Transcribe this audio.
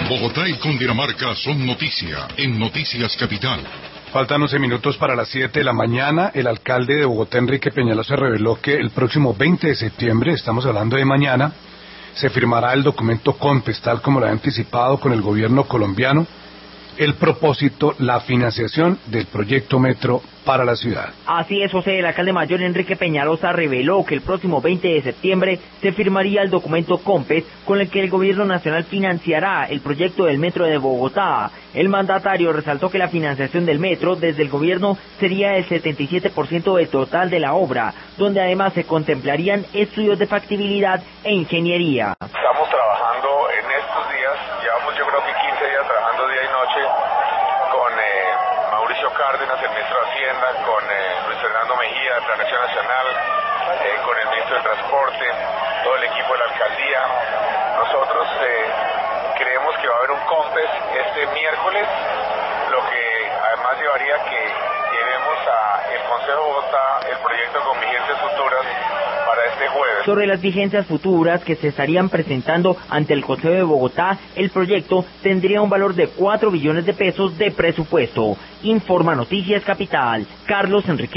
Bogotá y Cundinamarca son noticia en Noticias Capital. Faltan 11 minutos para las 7 de la mañana. El alcalde de Bogotá, Enrique Peñalosa, reveló que el próximo 20 de septiembre, estamos hablando de mañana, se firmará el documento COMPES, tal como lo ha anticipado con el gobierno colombiano, el propósito, la financiación del proyecto Metro para la ciudad. Así es, José. El alcalde mayor Enrique Peñalosa reveló que el próximo 20 de septiembre se firmaría el documento COMPES con el que el gobierno nacional financiará el proyecto del Metro de Bogotá. El mandatario resaltó que la financiación del metro desde el gobierno sería el 77% del total de la obra, donde además se contemplarían estudios de factibilidad e ingeniería. Estamos trabajando en estos días, llevamos yo creo que 15 días trabajando día y noche con Mauricio Cárdenas, el ministro de Hacienda, con Luis Fernando Mejía de Planeación Nacional, con el ministro de Transporte, todo el equipo de la alcaldía. Nosotros creemos que va a haber un COMPES este miércoles, lo que además llevaría que llevemos al Consejo de Bogotá el proyecto con vigencias futuras para este jueves. Sobre las vigencias futuras que se estarían presentando ante el Consejo de Bogotá, el proyecto tendría un valor de 4 billones de pesos de presupuesto. Informa Noticias Capital. Carlos Enrique.